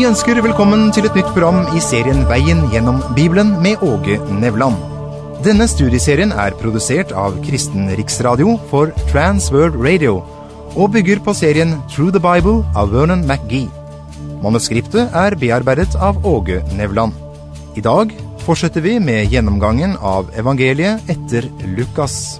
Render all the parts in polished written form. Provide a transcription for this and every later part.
ønsker velkommen til et nytt program i serien Veien gjennom Bibelen med Åge Nevland. Denne studieserien er produsert av Kristen Riksradio for Trans World Radio og bygger på serien Through the Bible av Vernon McGee. Manuskriptet er bearbeidet av Åge Nevland. I dag fortsetter vi med gjennomgangen av evangeliet etter Lukas.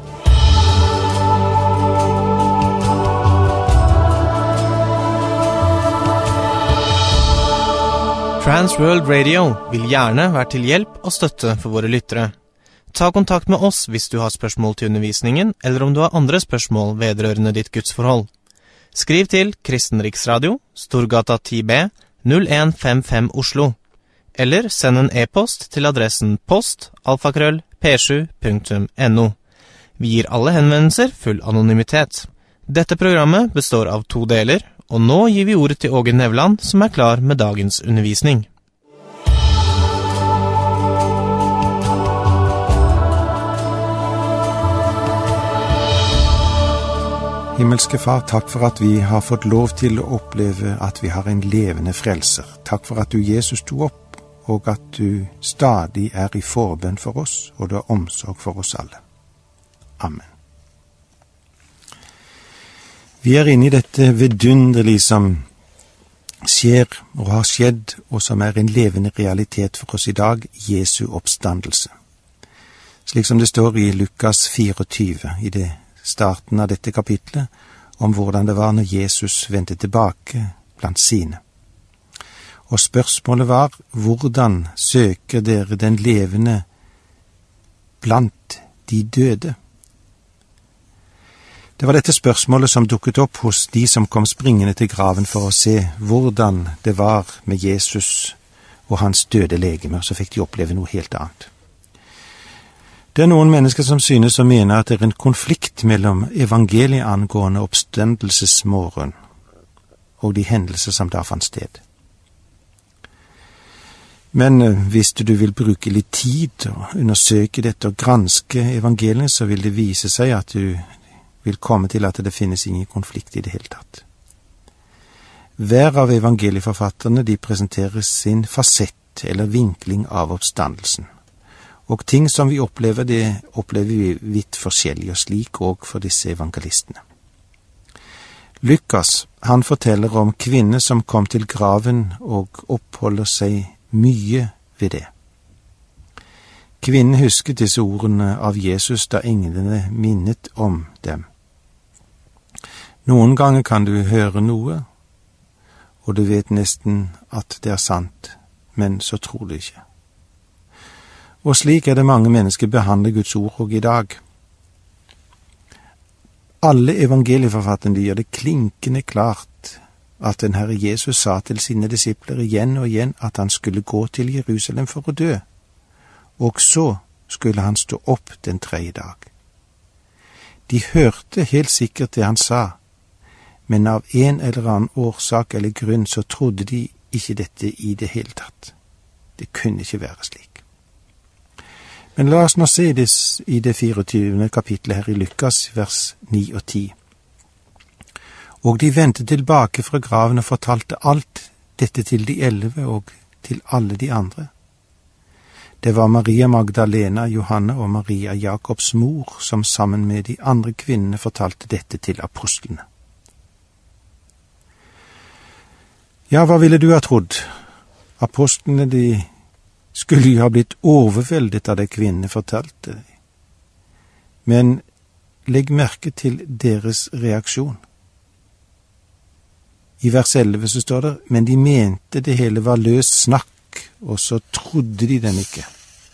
Trans World Radio vil gjerne være til hjelp og støtte for våre lyttere. Ta kontakt med oss hvis du har spørsmål til undervisningen, eller om du har andre spørsmål vedrørende ditt gudsforhold. Skriv til Kristen Riksradio, Storgata 10B, 0155 Oslo, eller send en e-post til adressen post@p7.no. Vi gir alle henvendelser full anonymitet. Dette programmet består av 2 deler, og nå gir vi ordet til Åge Nevland, som er klar med dagens undervisning. Himmelske Far, takk for at vi har fått lov til å oppleve at vi har en levende frelser. Takk for at du, Jesus, sto opp, og at du stadig er i forbønn for oss, og du har omsorg for oss alle. Amen. Vi er inne i dette vidunderlige som skjer og har skjedd, og som er en levende realitet for oss i dag, Jesu oppstandelse. Slik som det står i Lukas 24, i det starten av dette kapitlet, om hvordan det var når Jesus vendte tilbake blant sine. Og spørsmålet var, hvordan søker dere den levende blant de døde? Det var dette spørsmålet som dukket opp hos de som kom springende til graven for å se hvordan det var med Jesus og hans døde legeme, så fikk de oppleve noe helt annet. Det er noen mennesker som synes å mene at det er en konflikt mellom evangeliet angående oppstandelsesmorgen og de hendelser som da fant sted. Men hvis du vil bruke litt tid og undersøke dette og granske evangeliet, så vil det vise seg at du vil komme til at det finnes ingen konflikt i det hele tatt. Hver av evangelieforfatterne de presenterer sin fasett eller vinkling av oppstandelsen. Og ting som vi opplever, det opplever vi vidt forskjellig, og slik også for disse evangelistene. Lukas, han forteller om kvinner som kom til graven og oppholder seg mye ved det. Kvinnen husket disse ordene av Jesus da englene minnet om dem. Noen ganger kan du høre noe, og du vet nesten at det er sant, men så tror du ikke. Og slik er det mange mennesker behandler Guds ord og i dag. Alle evangelieforfatterne gjør det klinkende klart at den Herre Jesus sa til sine disipler igjen og igjen at han skulle gå til Jerusalem for å dø, og så skulle han stå opp den 3. dag. De hørte helt sikkert det han sa, men av en eller annen årsak eller grunn så trodde de ikke dette i det hele tatt. Det kunne ikke være slik. Men la oss nå se det i det 24. kapitlet her i Lukas, vers 9 og 10. Og de vendte tilbake fra graven og fortalte alt dette til de 11 og til alle de andre. Det var Maria Magdalena, Johanna og Maria Jakobs mor som sammen med de andre kvinnene fortalte dette til apostlene. Ja, hva ville du ha trodd? Apostlene, de skulle jo ha blitt overveldet av det kvinnene fortalte. Men legg merke til deres reaksjon. I vers 11 så står det, men de mente det hele var løs snakk, og så trodde de den ikke.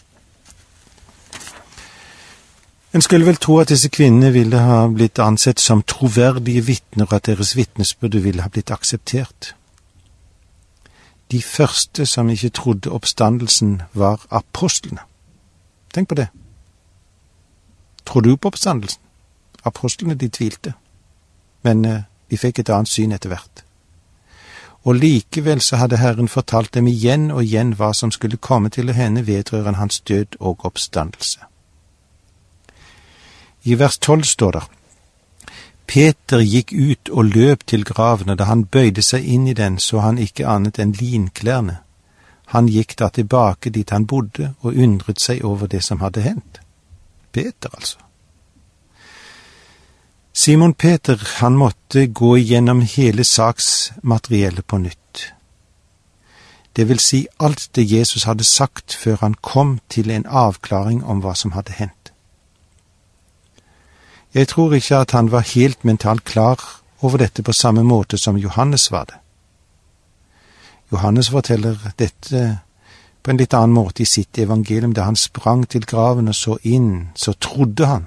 En skulle vel tro at disse kvinnene ville ha blitt ansett som troverdige vitner, og at deres vitnesbyrd ville ha blitt akseptert. De første som ikke trodde oppstandelsen var apostlene. Tenk på det. Tror du på oppstandelsen? Apostlene, de tvilte. Men de fikk et annet syn etter hvert. Og likevel så hadde Herren fortalt dem igjen og igjen hva som skulle komme til å hende vedrørende hans død og oppstandelse. I vers 12 står det, Peter gikk ut og løp til graven, og da han bøyde seg inn i den, så han ikke annet enn linklærne. Han gikk da tilbake dit han bodde, og undret seg over det som hadde hendt. Peter, altså. Simon Peter, han måtte gå igjennom hele saksmateriellet på nytt. Det vil si alt det Jesus hadde sagt før han kom til en avklaring om hva som hadde hendt. Jeg tror ikke at han var helt mentalt klar over dette på samme måte som Johannes var det. Johannes forteller dette på en litt annen måte i sitt evangelium, da han sprang til graven og så inn, så trodde han.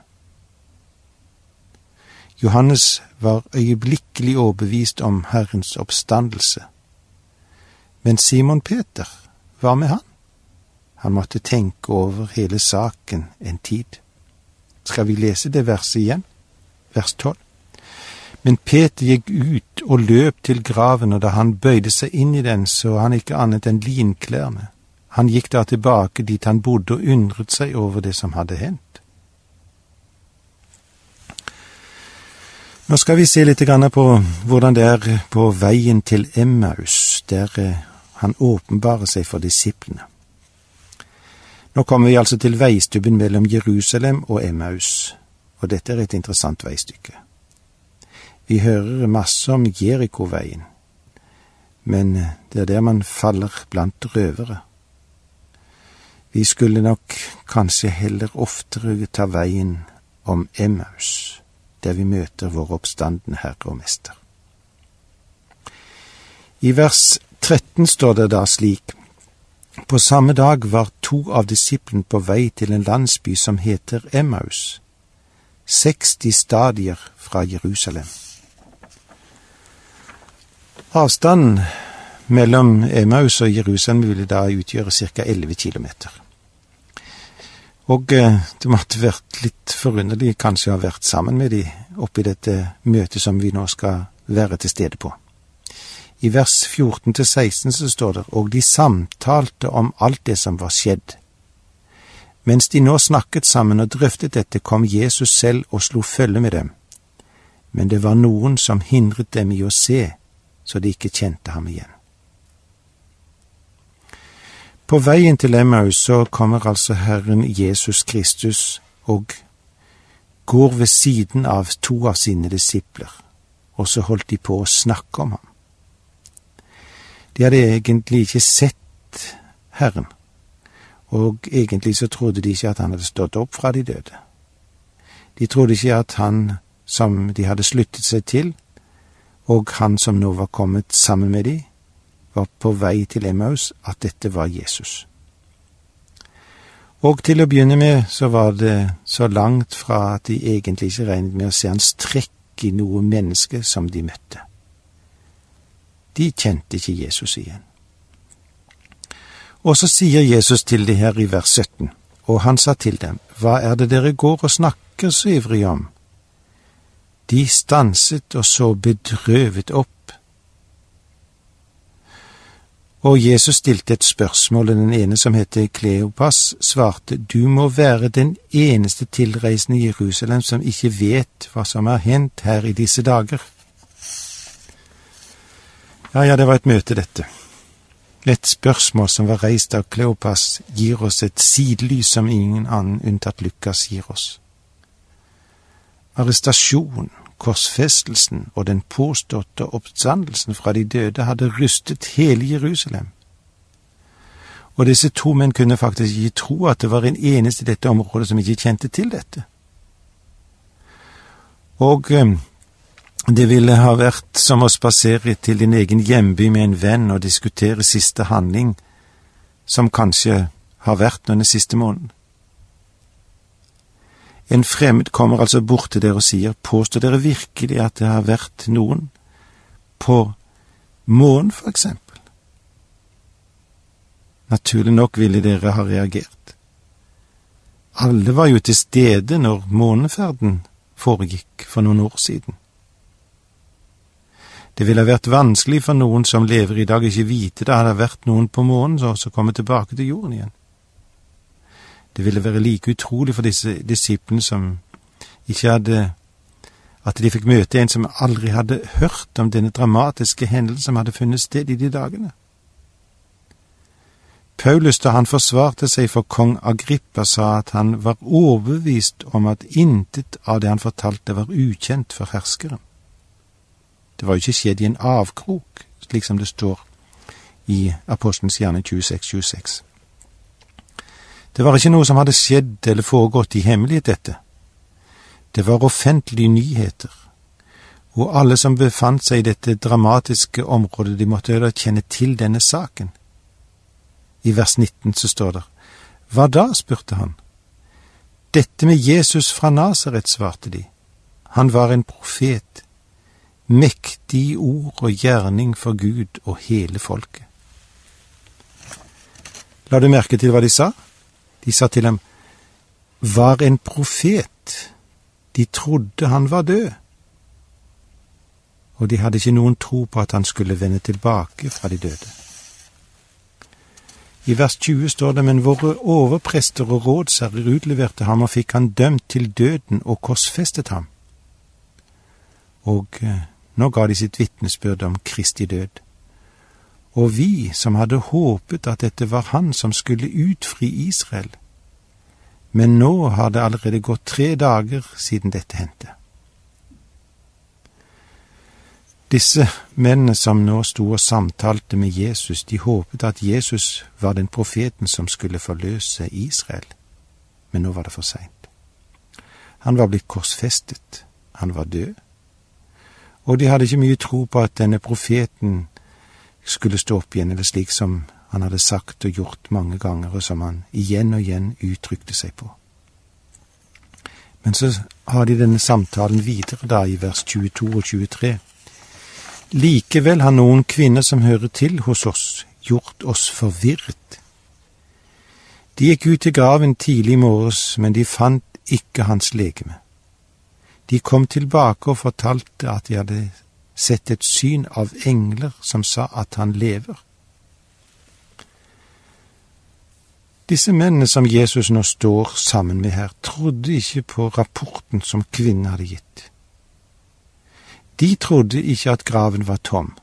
Johannes var øyeblikkelig overbevist om Herrens oppstandelse. Men Simon Peter, hva med han? Han måtte tenke over hele saken en tid. Skal vi lese det verset igjen? Vers 12. Men Peter gikk ut og løp til graven, og da han bøyde seg inn i den, så han ikke annet enn linklærne. Han gikk da tilbake dit han bodde og undret seg over det som hadde hendt. Nå skal vi se litt på hvordan det er på veien til Emmaus, der han åpenbarer seg for disiplene. Nå kommer vi altså til veistubben mellom Jerusalem og Emmaus, og dette er et interessant veistykke. Vi hører masse om Jeriko-veien, men det er der man faller blant røvere. Vi skulle nok kanskje heller oftere ta veien om Emmaus, der vi møter vår oppstandende Herre og Mester. I vers 13 står det da slik: På samme dag var 2 av disiplene på vei til en landsby som heter Emmaus, 60 stadier fra Jerusalem. Avstanden mellom Emmaus og Jerusalem ville da utgjøre ca. 11 kilometer. Og det måtte vært litt forunderlig kanskje å ha vært sammen med de oppi dette møtet som vi nå skal være til stede på. I vers 14-16 så står det: Og de samtalte om alt det som var skjedd. Mens de nå snakket sammen og drøftet dette, kom Jesus selv og slo følge med dem. Men det var noen som hindret dem i å se, så de ikke kjente ham igjen. På veien til Emmaus så kommer altså Herren Jesus Kristus og går ved siden av 2 av sine disipler, og så holdt de på å snakke om ham. De hadde egentlig ikke sett Herren, og egentlig så trodde de ikke at han hadde stått opp fra de døde. De trodde ikke at han som de hadde sluttet seg til, og han som nå var kommet sammen med de, var på vei til Emmaus, at dette var Jesus. Og til å begynne med så var det så langt fra at de egentlig ikke regnet med å se hans trekk i noe menneske som de møtte. De kjente ikke Jesus igjen. Og så sier Jesus til de her i vers 17, og han sa til dem: Hva er det dere går og snakker så ivrig om? De stanset og så bedrøvet opp. Og Jesus stilte et spørsmål, og den ene som heter Kleopas svarte: Du må være den eneste tilreisende i Jerusalem som ikke vet hva som har hendt her i disse dager. Ja, det var et møte dette. Et spørsmål som var reist av Kleopas gir oss et sidelys som ingen annen unntatt Lukas gir oss. Arrestasjon, korsfestelsen og den påståtte oppstandelsen fra de døde hadde rystet hele Jerusalem. Og disse 2 menn kunne faktisk ikke tro at det var en eneste i dette området som ikke kjente til dette. Og det ville ha vært som å spasere til din egen hjemby med en venn og diskutere siste handling, som kanskje har vært den siste måneden. En fremmed kommer altså bort til dere og sier: Påstår dere virkelig at det har vært noen på månen, for eksempel? Naturlig nok ville dere ha reagert. Alle var jo til stede når måneferden foregikk for noen år siden. Det ville ha vært vanskelig for noen som lever i dag ikke vite det hadde vært noen på månen og så komme tilbake til jorden igjen. Det ville være like utrolig for disse disiplene som ikke hadde at de fikk møte en som aldri hadde hørt om denne dramatiske hendelsen som hadde funnet sted i de dagene. Paulus, da han forsvarte seg for kong Agrippa, sa at han var overbevist om at intet av det han fortalte var ukjent for herskeren. Det var jo ikke skjedd i en avkrok, slik som det står i Apostelens gjerning 26:26. Det var ikke noe som hadde skjedd eller foregått i hemmelighet, dette. Det var offentlige nyheter, og alle som befant seg i dette dramatiske området, de måtte da kjenne til denne saken. I vers 19 så står det: «Hva da?» spurte han. «Dette med Jesus fra Nasaret», svarte de. «Han var en profet, mektig i ord og gjerning for Gud og hele folket.» La du merke til hva de sa? De sa til ham: «Var en profet. De trodde han var død.» Og de hadde ikke noen tro på at han skulle vende tilbake fra de døde. I vers 20 står det: «Men våre overprester og rådsherrer utleverte ham og fikk han dømt til døden og korsfestet ham.» Og nå ga de sitt vitnesbyrd om Kristi død. Og vi som hadde håpet at dette var han som skulle utfri Israel. Men nå har det allerede gått 3 dager siden dette hendte. Disse mennene som nå sto og samtalte med Jesus, de håpet at Jesus var den profeten som skulle forløse Israel. Men nå var det for sent. Han var blitt korsfestet. Han var død. Og de hadde ikke mye tro på at denne profeten skulle stå opp igjen, eller slik som han hadde sagt og gjort mange ganger, og som han igjen og igjen uttrykte seg på. Men så har de denne samtalen videre da i vers 22 og 23. «Likevel har noen kvinner som hører til hos oss, gjort oss forvirret. De gikk ut til graven tidlig i morges, men de fant ikke hans legeme. De kom tilbake og fortalte at de hadde sett et syn av engler som sa at han lever.» Disse mennene som Jesus nå står sammen med her, trodde ikke på rapporten som kvinnen hadde gitt. De trodde ikke at graven var tom.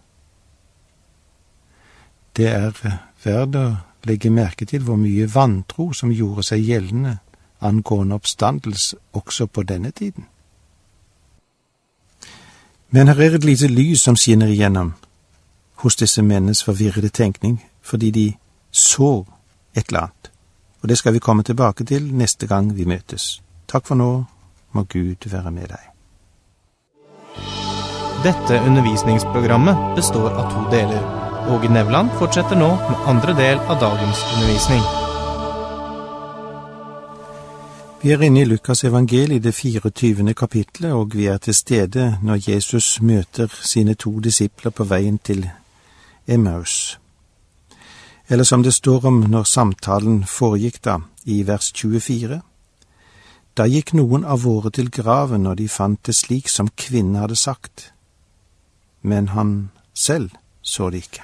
Det er verdt å legge merke til hvor mye vantro som gjorde seg gjeldende angående oppstandelse også på denne tiden. Men her er et lite lys som skinner igjennom hos disse mennenes forvirrede tenkning, fordi de så et eller annet. Og det skal vi komme tilbake til neste gang vi møtes. Takk for nå, må Gud være med deg. Dette undervisningsprogrammet består av 2 deler. Åge Nevland fortsetter nå med andre del av dagens undervisning. Vi er inne i Lukas evangeliet, det 24. kapitlet, og vi er til stede når Jesus møter sine 2 disipler på veien til Emmaus. Eller som det står om når samtalen foregikk da, i vers 24. «Da gikk noen av våre til graven, og de fant det slik som kvinnen hadde sagt. Men han selv så det ikke.»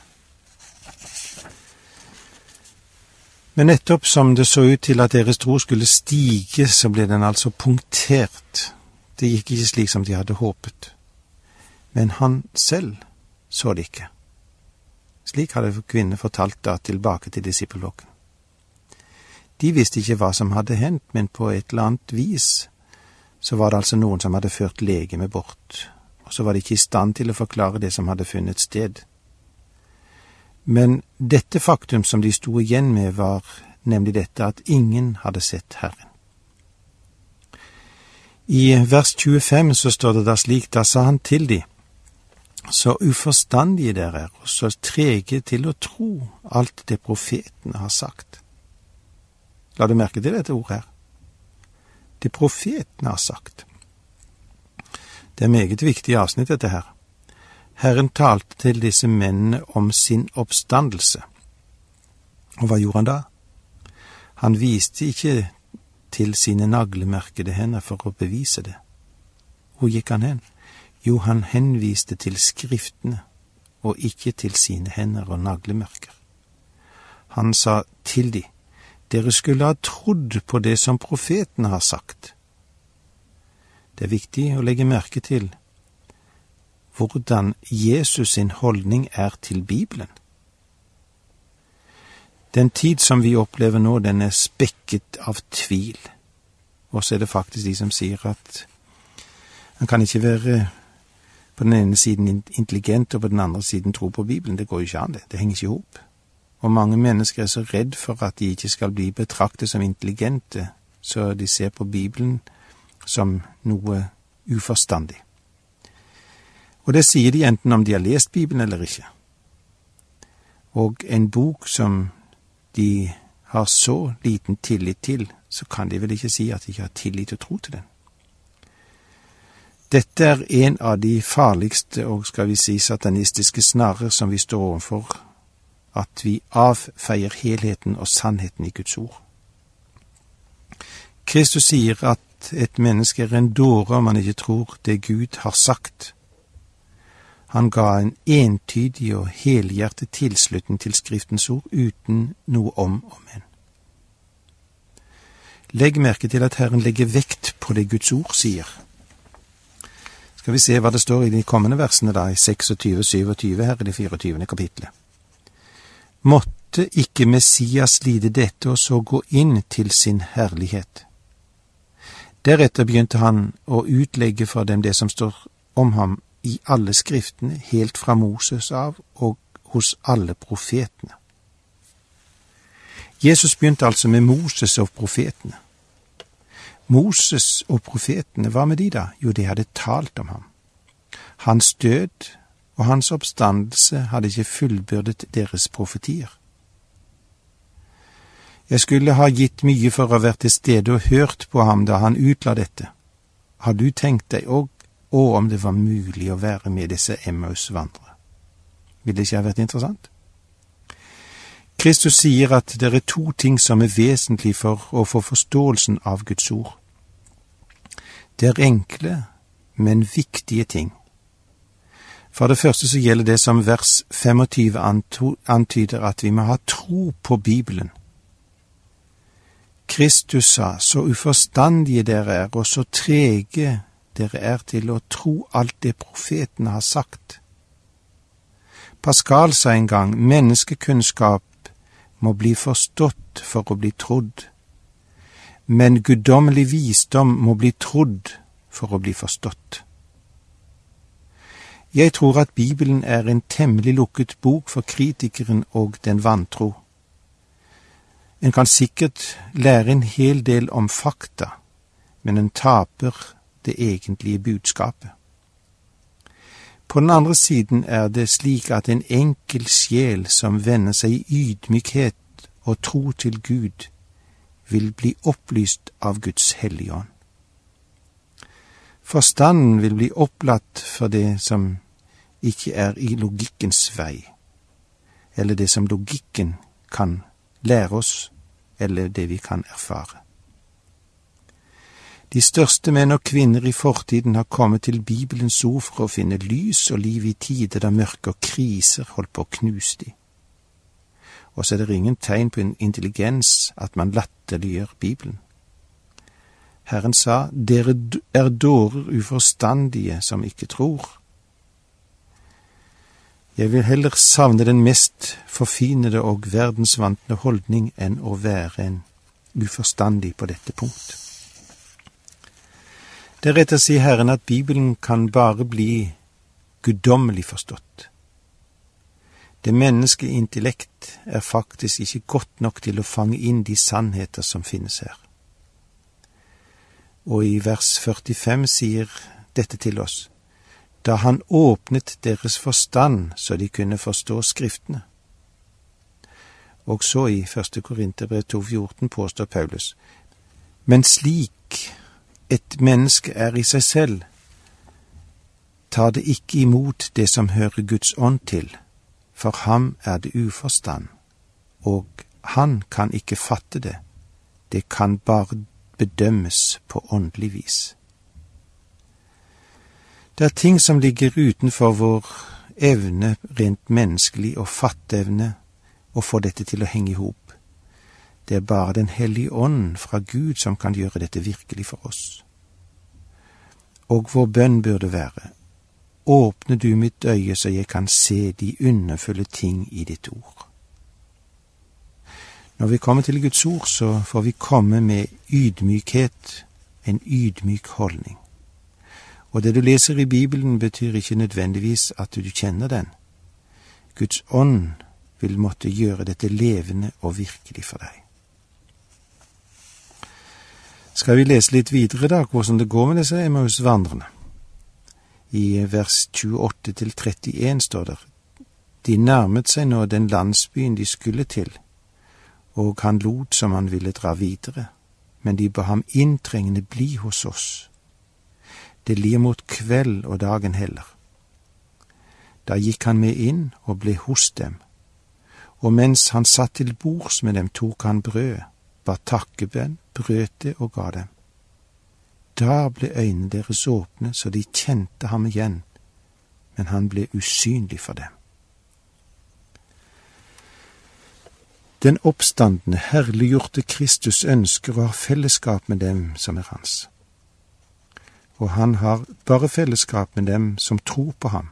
Men nettopp som det så ut til at deres tro skulle stige, så ble den altså punktert. Det gikk ikke slik som de hadde håpet. Men han selv så det ikke. Slik hadde kvinnen fortalt da tilbake til disippelflokken. De visste ikke hva som hadde hendt, men på et eller annet vis så var det altså noen som hadde ført legemet bort, og så var de ikke i stand til å forklare det som hadde funnet sted. Men dette faktum som de sto igjen med var nemlig dette at ingen hadde sett Herren. I vers 25 så står det da slik: «Da sa han til de, så uforstandige dere er, og så trege til å tro alt det profetene har sagt.» La du merke til dette ordet her? Det profetene har sagt. Det er meget viktig avsnitt dette her. Herren talte til disse mennene om sin oppstandelse. Og hva gjorde han da? Han viste ikke til sine naglemerkede hender for å bevise det. Hvor gikk han hen? Jo, han henviste til skriftene, og ikke til sine hender og naglemerker. Han sa til de: «Dere skulle ha trodd på det som profetene har sagt. Det er viktig å legge merke til hvordan Jesus sin holdning er til Bibelen. Den tid som vi opplever nå, den er spekket av tvil. Og så er det faktisk de som sier at han kan ikke være på den ene siden intelligent og på den andre siden tro på Bibelen. Det går jo ikke an det. Det henger ikke ihop. Og mange mennesker er så redd for at de ikke skal bli betraktet som intelligente, så de ser på Bibelen som noe uforstandig. Og det sier de enten om de har lest Bibelen eller ikke. Og en bok som de har så liten tillit til, så kan de vel ikke si at de ikke har tillit og tro til den. Dette er en av de farligste og skal vi si satanistiske snarrer som vi står overfor, at vi avfeier helheten og sannheten i Guds ord. Kristus sier at et menneske er en dåre om han ikke tror det Gud har sagt. Han ga en entydig og helhjertet tilslutning til Skriftens ord uten noe om og men. Legg merke til at Herren legger vekt på det Guds ord sier. Skal vi se hva det står i de kommende versene da, i 26-27 her i det 24. kapitlet. Måtte ikke Messias lide dette og så gå inn til sin herlighet. Deretter begynte han å utlegge for dem det som står om ham i alle skriftene, helt fra Moses av og hos alle profetene. Jesus begynte altså med Moses og profetene. Moses og profetene, hva med de da? Jo, de hadde talt om ham. Hans død og hans oppstandelse hadde ikke fullbyrdet deres profetier. Jeg skulle ha gitt mye for å være til stede og hørt på ham da han utla dette. Har du tenkt deg og om det var mulig å være med disse Emmaus-vandrere? Vil det ikke ha vært interessant? Kristus sier at det er to ting som er vesentlig for å få forståelsen av Guds ord. Det er enkle, men viktige ting. For det første så gjelder det som vers 25 antyder at vi må ha tro på Bibelen. Kristus sa, så uforstandige dere er, og så trege dere er til å tro alt det profetene har sagt. Pascal sa en gang, menneskekunnskap må bli forstått for å bli trodd, men guddommelig visdom må bli trodd for å bli forstått. Jeg tror at Bibelen er en temmelig lukket bok for kritikeren og den vantro. En kan sikkert lære en hel del om fakta, men en taper det egentlige budskapet. På den andre siden er det slik at en enkel sjel som vender seg i ydmykhet og tro til Gud, vil bli opplyst av Guds hellige ånd. Forstanden vil bli opplatt for det som ikke er i logikkens vei, eller det som logikken kan lære oss, eller det vi kan erfare. De største menn og kvinner i fortiden har kommet til Bibelens ord for å finne lys og liv i tider da mørke og kriser holdt på å knuse de. Og så er det ingen tegn på en intelligens at man latterliggjør Bibelen. Herren sa, dere er dårer uforstandige som ikke tror. Jeg vil heller savne den mest forfinede og verdensvantne holdning enn å være en uforstandig på dette punkt. Deretter sier Herren at Bibelen kan bare bli guddommelig forstått. Det menneskelige intellekt er faktisk ikke godt nok til å fange inn de sannheter som finnes her. Og i vers 45 sier dette til oss, da han åpnet deres forstand så de kunne forstå skriftene. Og så i 1. Korinterbrev 2,14 påstår Paulus, men slik et menneske er i seg selv, tar det ikke imot det som hører Guds ånd til, for ham er det uforstand, og han kan ikke fatte det. Det kan bare bedømmes på åndelig vis. Det er ting som ligger utenfor vår evne, rent menneskelig og fatteevne, å få dette til å henge i hop. Det er bare den hellige ånd fra Gud som kan gjøre dette virkelig for oss. Og vår bønn burde være: åpne du mitt øye så jeg kan se de underfulle ting i ditt ord. Når vi kommer til Guds ord, så får vi komme med ydmykhet, en ydmyk holdning. Og det du leser i Bibelen betyr ikke nødvendigvis at du kjenner den. Guds ånd vil måtte gjøre dette levende og virkelig for deg. Skal vi lese litt videre da, hvordan det går med disse Emmaus-vandrerne? I vers 28-31 står det: de nærmet seg nå den landsbyen de skulle til, og han lot som han ville dra videre, men de ba ham inntrengende bli hos oss. Det lir mot kveld og dagen heller. Da gikk han med inn og ble hos dem, og mens han satt til bords med dem, tok han brød, ba takkebønn, brøt det og ga dem. Da ble øynene deres åpne, så de kjente ham igjen, men han ble usynlig for dem. Den oppstandende, herliggjorte Kristus ønsker å ha fellesskap med dem som er hans. Og han har bare fellesskap med dem som tror på ham.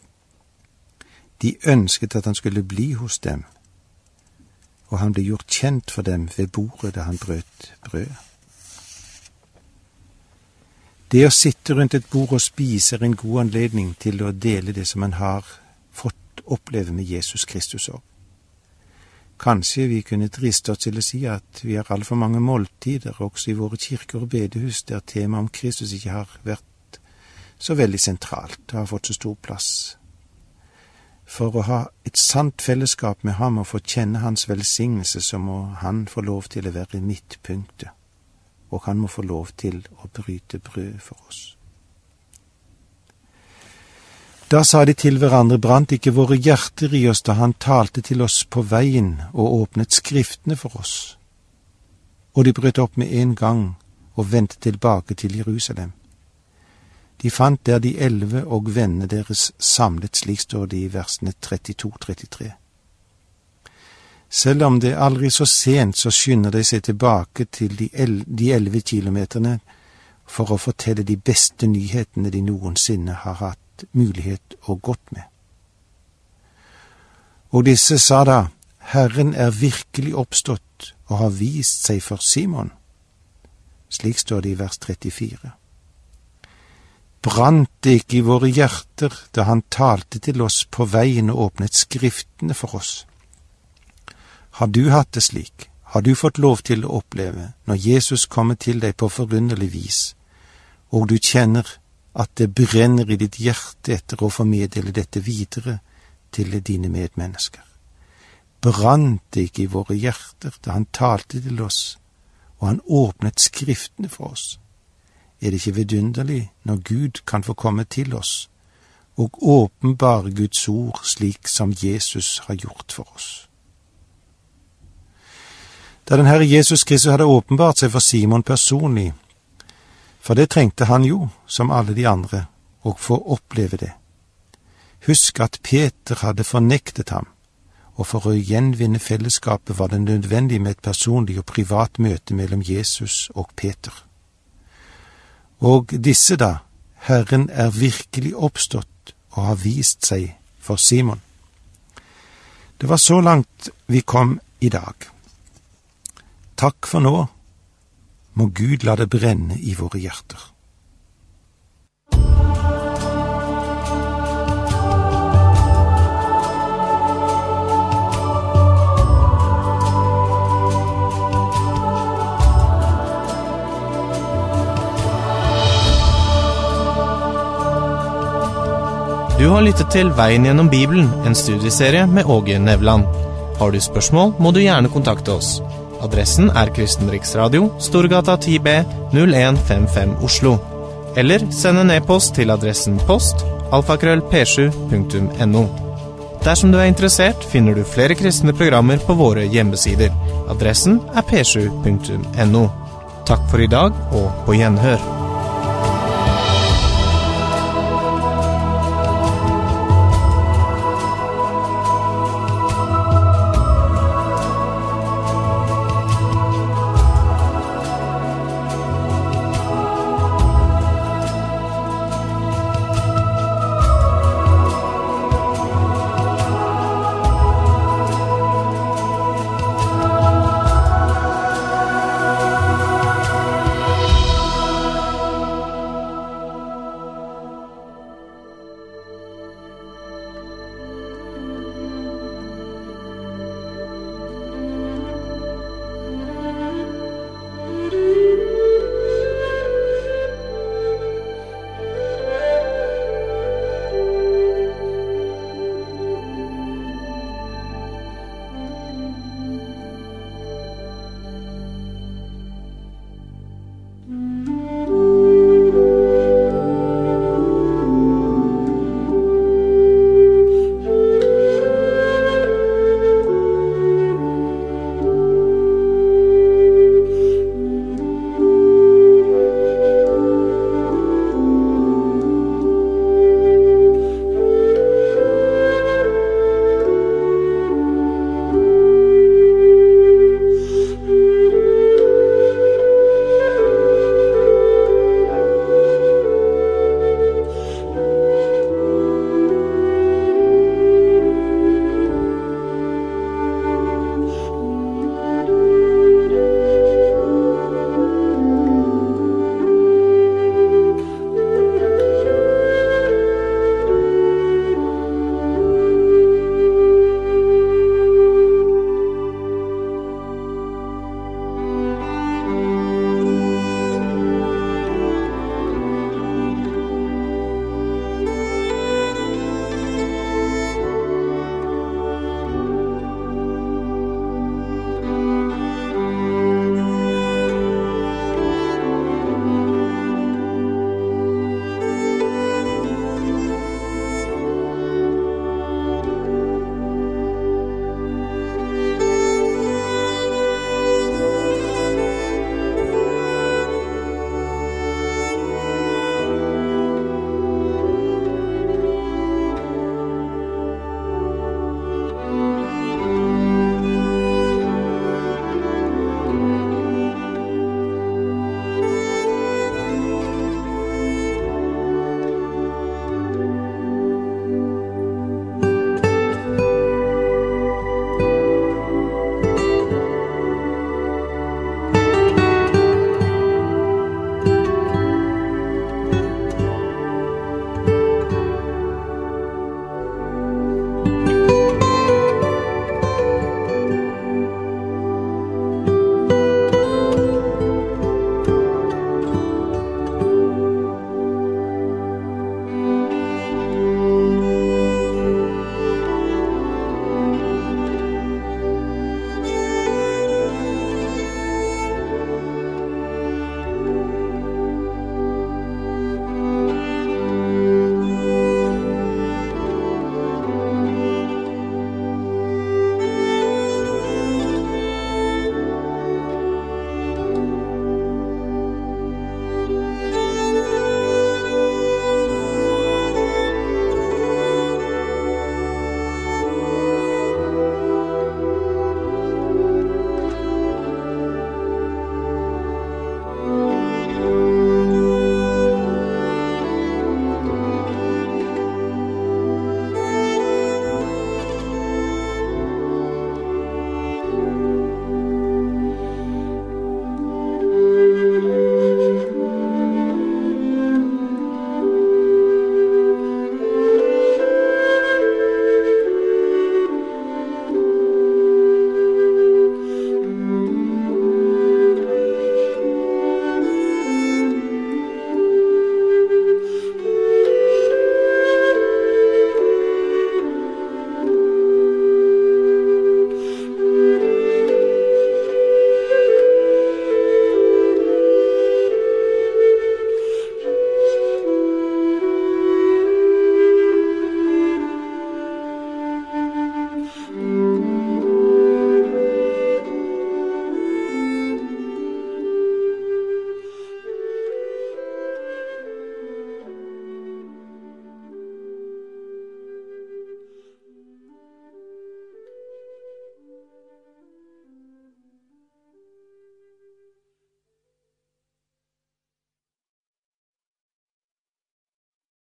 De ønsket at han skulle bli hos dem, og han ble gjort kjent for dem ved bordet da han brøt brød. Det å sitte rundt et bord og spise er en god anledning til å dele det som man har fått oppleve med Jesus Kristus også. Kanskje vi kunne driste oss til å si at vi har altfor mange måltider, også i våre kirker og bedehus, der temaet om Kristus ikke har vært så veldig sentralt og har fått så stor plass. For å ha et sant fellesskap med ham og få kjenne hans velsignelse, så må han få lov til å være midtpunktet, og han må få lov til å bryte brød for oss. Da sa de til hverandre: brant ikke våre hjerter i oss da han talte til oss på veien og åpnet skriftene for oss? Og de brøt opp med en gang og vendte tilbake til Jerusalem. De fant der de 11 og vennene deres samlet, slik står det i versene 32-33. Selv om det aldri så sent, så skynder de seg tilbake til de 11 kilometerne for å fortelle de beste nyhetene de noensinne har hatt mulighet og godt med. Og disse sa da: Herren er virkelig oppstått og har vist seg for Simon. Slik står det i vers 34. Brant det ikke i våre hjerter da han talte til oss på veien og åpnet skriftene for oss? Har du hatt det slik? Har du fått lov til å oppleve når Jesus kommer til deg på forunderlig vis, og du kjenner at det brenner i ditt hjerte etter å formedele dette videre til dine medmennesker? Brant det ikke i våre hjerter da han talte til oss, og han åpnet skriftene for oss? Er det ikke vidunderlig når Gud kan få komme til oss og åpenbare Guds ord slik som Jesus har gjort for oss? Da den Herre Jesus Kristus hadde åpenbart seg for Simon personlig, for det trengte han jo, som alle de andre, å få oppleve det. Husk at Peter hadde fornektet ham, og for å gjenvinne fellesskapet var det nødvendig med et personlig og privat møte mellom Jesus og Peter. Og disse da, Herren er virkelig oppstått og har vist seg for Simon. Det var så langt vi kom i dag. Takk for nå. Må Gud la det brenne i våre hjerter. Du har lyttet til Veien gjennom Bibelen, en studieserie med Åge Nevland. Har du spørsmål, må du gjerne kontakte oss. Adressen er Kristen Riksradio, Storgata 10B, 0155 Oslo. Eller send en e-post til adressen post@p7.no. Dersom du er interessert, finner du flere kristne programmer på våre hjemmesider. Adressen er p7.no. Takk for i dag, og på gjenhør.